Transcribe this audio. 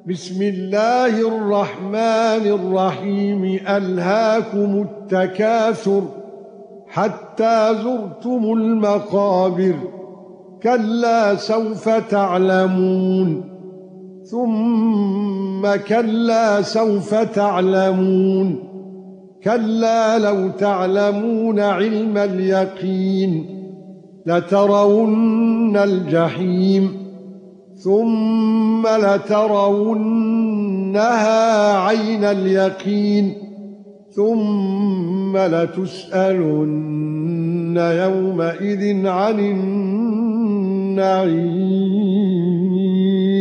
بسم الله الرحمن الرحيم ألهاكم التكاثر حتى زرتم المقابر كلا سوف تعلمون ثم كلا سوف تعلمون كلا لو تعلمون علم اليقين لترون الجحيم ثم لترونها عين اليقين ثم لتسألن يومئذ عن النعيم